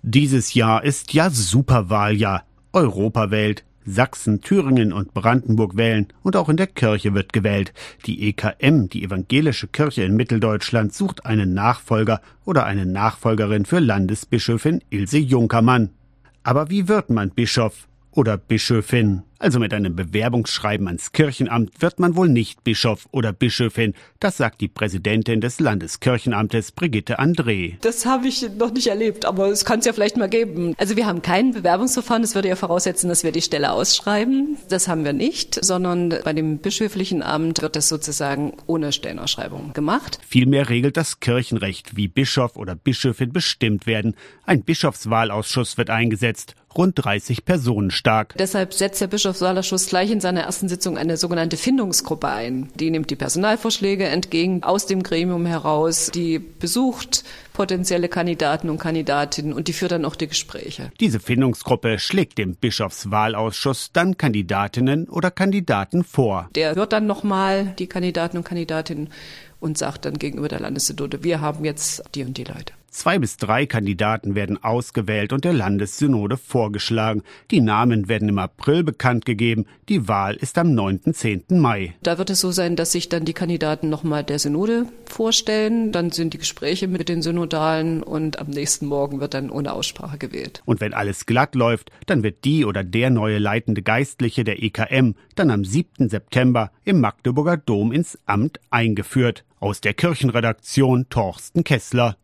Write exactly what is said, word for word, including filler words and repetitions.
Dieses Jahr ist ja Superwahljahr. Europa wählt, Sachsen, Thüringen und Brandenburg wählen und auch in der Kirche wird gewählt. Die E K M, die Evangelische Kirche in Mitteldeutschland, sucht einen Nachfolger oder eine Nachfolgerin für Landesbischöfin Ilse Junkermann. Aber wie wird man Bischof oder Bischöfin? Also mit einem Bewerbungsschreiben ans Kirchenamt wird man wohl nicht Bischof oder Bischöfin. Das sagt die Präsidentin des Landeskirchenamtes, Brigitte André. Das habe ich noch nicht erlebt, aber es kann es ja vielleicht mal geben. Also wir haben kein Bewerbungsverfahren. Das würde ja voraussetzen, dass wir die Stelle ausschreiben. Das haben wir nicht, sondern bei dem bischöflichen Amt wird das sozusagen ohne Stellenausschreibung gemacht. Vielmehr regelt das Kirchenrecht, wie Bischof oder Bischöfin bestimmt werden. Ein Bischofswahlausschuss wird eingesetzt, rund dreißig Personen stark. Deshalb setzt der Bischofswahlausschuss gleich in seiner ersten Sitzung eine sogenannte Findungsgruppe ein. Die nimmt die Personalvorschläge entgegen aus dem Gremium heraus, die besucht potenzielle Kandidaten und Kandidatinnen und die führt dann auch die Gespräche. Diese Findungsgruppe schlägt dem Bischofswahlausschuss dann Kandidatinnen oder Kandidaten vor. Der hört dann nochmal die Kandidaten und Kandidatinnen und sagt dann gegenüber der Landessynode, wir haben jetzt die und die Leute. Zwei bis drei Kandidaten werden ausgewählt und der Landessynode vorgeschlagen. Die Namen werden im April bekannt gegeben. Die Wahl ist am neunten, zehnten Mai. Da wird es so sein, dass sich dann die Kandidaten nochmal der Synode vorstellen. Dann sind die Gespräche mit den Synodalen und am nächsten Morgen wird dann ohne Aussprache gewählt. Und wenn alles glatt läuft, dann wird die oder der neue leitende Geistliche der E K M dann am siebten September im Magdeburger Dom ins Amt eingeführt. Aus der Kirchenredaktion Torsten Kessler.